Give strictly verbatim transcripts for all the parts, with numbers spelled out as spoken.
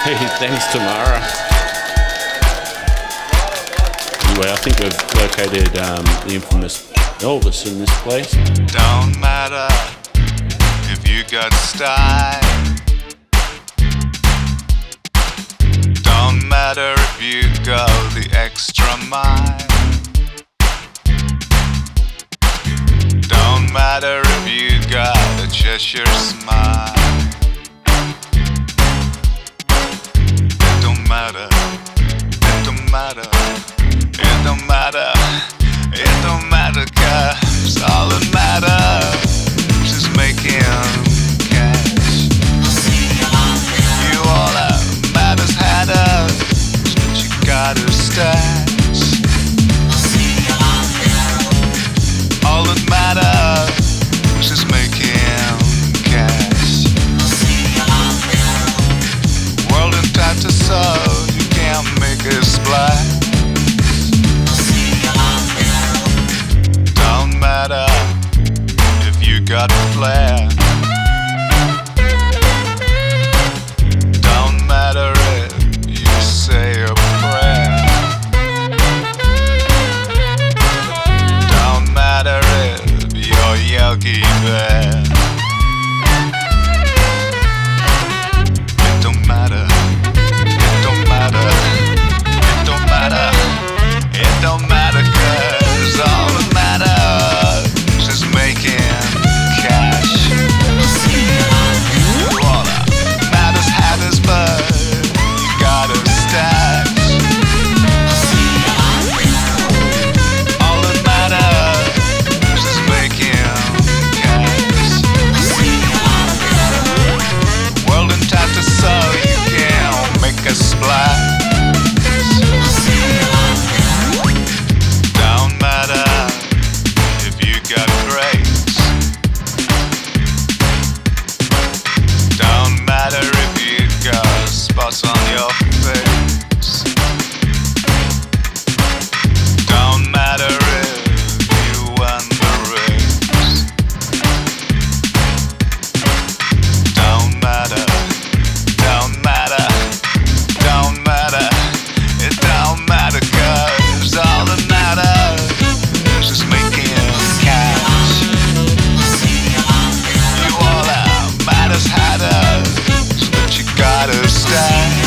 Hey, thanks, Tamara. Anyway, I think we've located um, the infamous Elvis in this place. Don't matter if you got style. Don't matter if you go the extra mile. Don't matter if you got a Cheshire smile. It don't matter, it don't matter, it don't matter, it don't matter, cause all that matters is making cash. You all that matters had us, but you gotta stash. All that matters is making cash. World in tight to so you can't make a splash. Don't matter if you got flair. Don't matter if you say a prayer. Don't matter if you're Yogi Bear. It don't matter, it don't matter, it don't matter, it don't matter, cause all that matters is making cash. You all that matters had us, but you gotta stash. All that matters is making cash. World in tight to so you can't make a splash. Don't matter if you got grace. Don't matter if you got spots on your face. Don't matter if you won the race. Don't matter, don't matter, don't matter, it don't matter, cause all that matters is making cash. You all that matters had us, but you gotta stash.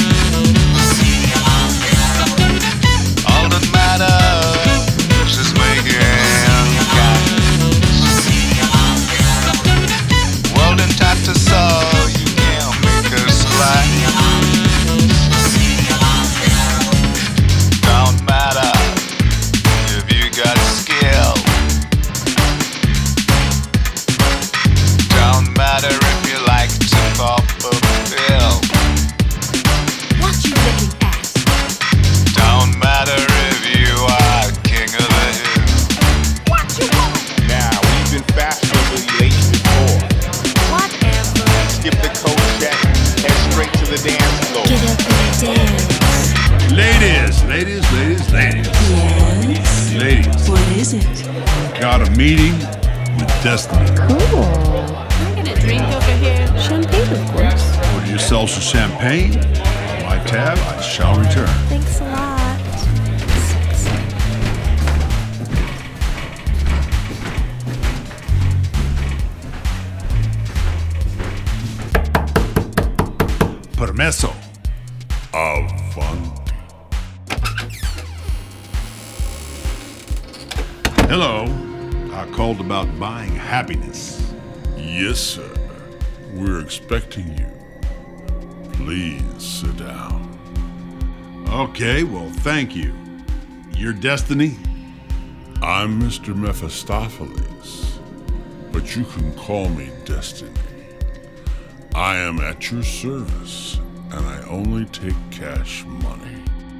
All that matters is making cash. World in tight to so you can't make a splash. Don't matter if you got skill. Don't matter if you like to pop a pill. What you looking at? Don't matter if you are king of the hill. What you want? Now, we've been fashionably late before. Whatever. Skip the coat check, head straight to the dance floor. Get up and dance. Ladies, ladies, ladies, ladies. Yes. Ladies, What is it? got a meeting with Destiny. Cool. I'm gonna drink over here. Champagne, of course. Order yourself some champagne. My tab, I shall return. Thanks a lot. Sexy. Permesso. Of fun. Hello. I called about buying happiness. Yes, sir. We're expecting you. Please sit down. Okay, well, thank you. Your Destiny? I'm Mister Mephistopheles, but you can call me Destiny. I am at your service, and I only take cash money.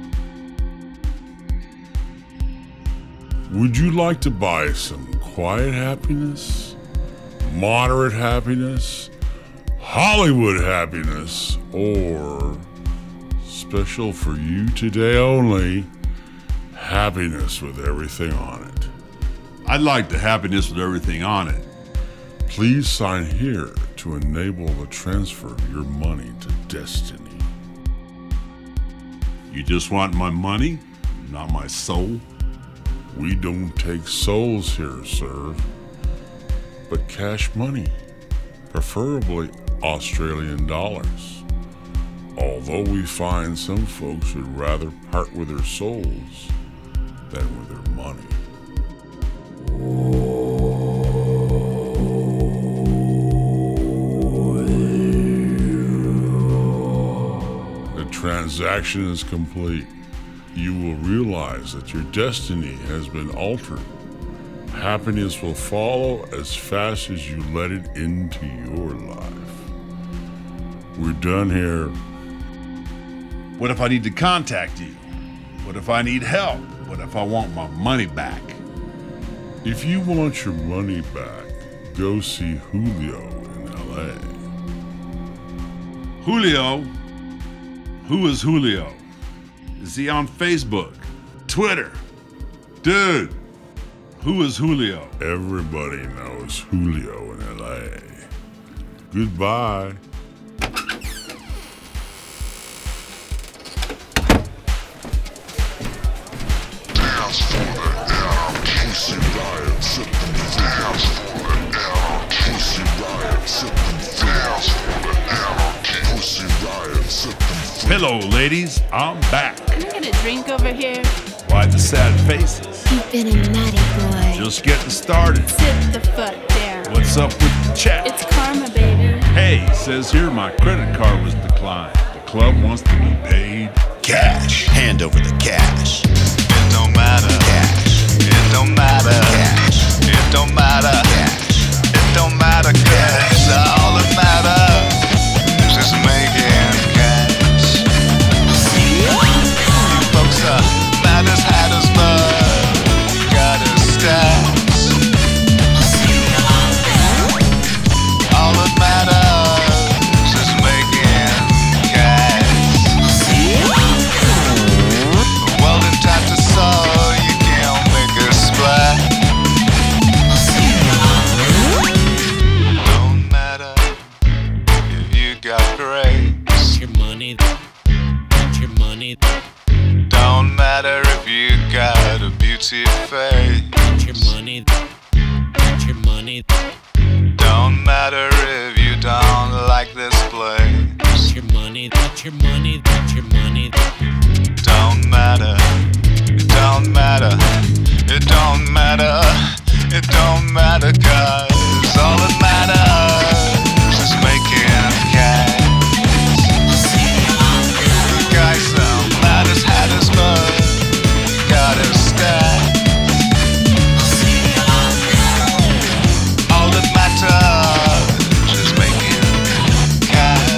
Would you like to buy some quiet happiness, moderate happiness, Hollywood happiness, or special for you today only, happiness with everything on it? I'd like the happiness with everything on it. Please sign here to enable the transfer of your money to Destiny. You just want my money, not my soul? We don't take souls here, sir, but cash money, preferably Australian dollars. Although we find some folks would rather part with their souls than with their money. The transaction is complete. You will realize that your destiny has been altered. Happiness will follow as fast as you let it into your life. We're done here. What if I need to contact you? What if I need help? What if I want my money back? If you want your money back, go see Julio in L A. Julio? Who is Julio? Is he on Facebook? Twitter? Dude, who is Julio? Everybody knows Julio in L A. Goodbye. Hello, ladies. I'm back. Can I get a drink over here? Why the sad faces? You've been a naughty boy. Just getting started. Sit the fuck down. What's up with the chat? It's karma, baby. Hey, says here my credit card was declined. The club wants to be paid cash. Hand over the cash. It don't matter. Cash. It don't matter. Cash. It don't matter. Cash. It don't matter, cause all that matters is making cash. You folks are mad as hatters, but got a stats. All that matters is making cash. Well, in time to sow, you can't make a splash. Don't matter if you got grace. Your money, your money, Don't matter if you got a beauty face. your money, your money, Don't matter if you don't like this place. your money, your money, your money, Don't matter. It don't matter. It don't matter. It don't matter, cause all that matters is making cash. The guys are mad as hatters, but got a stack. All that matters is making cash.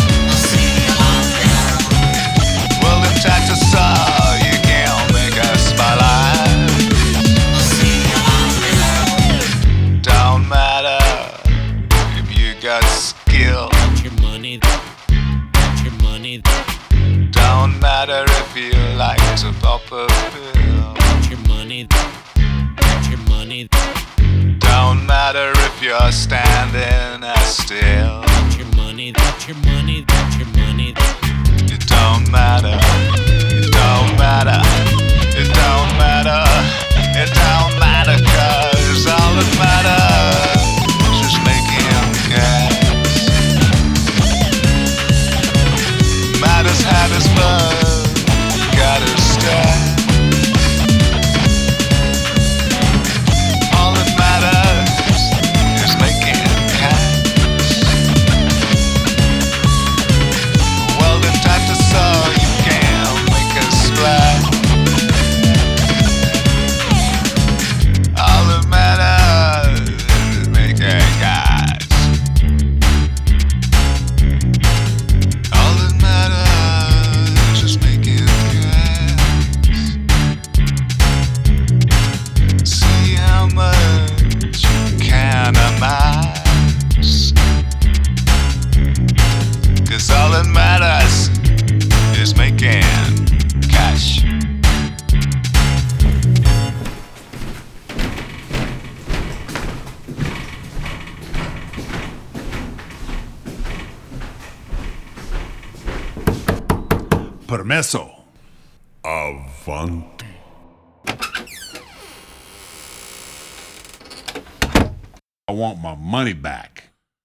Well, in Texas, uh, you can't make a spotlight. Don't matter if you got skill. your money, your money, Don't matter if you like to pop a pill. your money, your money, Don't matter if you're standing as still. your money, your money, your money, It don't matter. It don't matter. It don't matter. It don't matter, cause all that matters is making cash. Matters hatters, but gotta stack. All that matters is making cash. Well, in time to sow, you can make a splash. All that matters is making cash. All that matters is making cash. See how much you can amass. Cause all that matters is making cash. Permeso. Avanti. I want my money back.